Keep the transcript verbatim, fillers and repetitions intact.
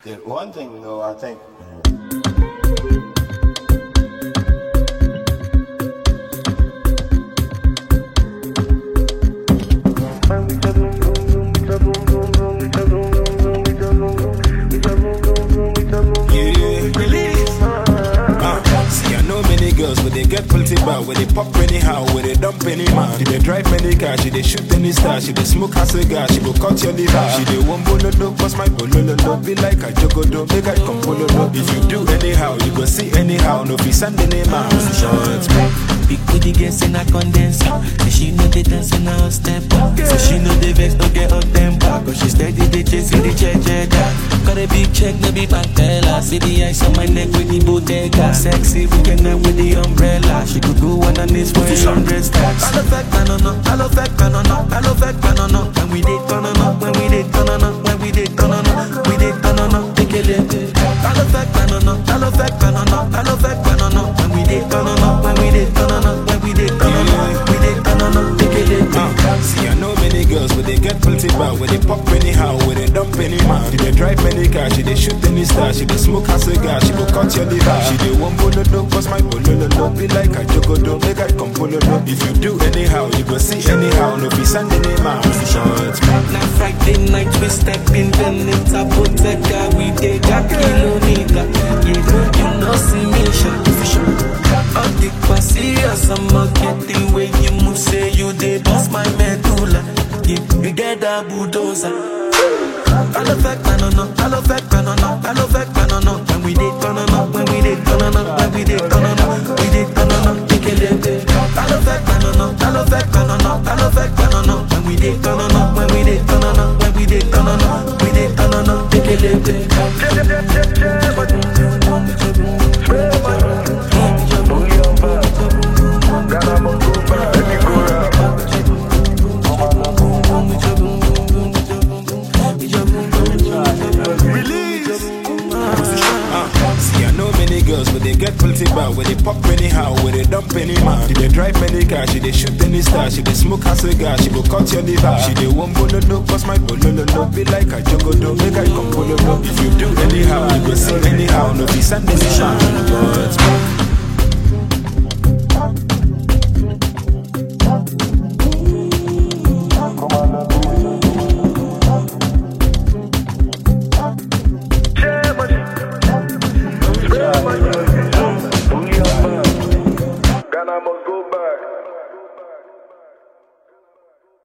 Yeah, one thing though, I think. But they get plenty bad, where they pop anyhow, where they dump any man. She they drive many cars, she they shoot any star, she they smoke a cigar, she go cut your liver. She they one bololo, bust my bololo, be like a jogodo, make I come bololo. If you do anyhow, you go see anyhow, no be sending any man. Shots, big booty gets in a condenser, so she know they dance in a step up. So she know they vex, don't get up temper, cause she steady, they chasing the check, check got a big check, no be bank teller. See the ice on my neck with the bodega. Sexy, we can up with the umbrella. She could go on and this for a hundred stacks. I love that, no, no, I love that, no, no, I love that, no, no. When we did, no, no, when we did, no, no, when we did, no, no, we did, no, no, take it, I love that, no, no, I love that, no, no, I love that, no, no. When we did, no, no, when we did, no, no, when we did, no, no, we did, no, no, take it. See, I know many girls, but they get plenty bad, where they pop anyhow, where they dump any man. She they drive many cars, she they shoot any star, she they smoke a cigar, she go cut your liver. She they one bololo, bust my bololo, be like a jogodo, make I come bololo. If you do anyhow, you go see anyhow, no be sending any man. Shots, now Friday night we step in, then it's a bodega, we take a kilometer. Yeah, you know see me shot for sure. All the serious, I'm not getting way you move, say you they boss my medulla. Yeah, we get a bulldozer. I love that, no, no, I love that, no, no, I love that, no, no. When we did, no, no, when we did, no, no, when we did, no, no, we did, no, no, take it. I love that, no, no, I love that, no, no, I love that, no, no. When we did, no, no, when we did, no, no, when we did, no, no, we did, no, no, take it. But they get plenty bad, where they pop anyhow, where they dump any man. She they drive many cars, she they shoot any star, she they smoke a cigar, she go cut your liver. She they one bololo, bust my bololo, be like a jogodo, make I come bololo. If you do anyhow, you go see anyhow, no be sending any man.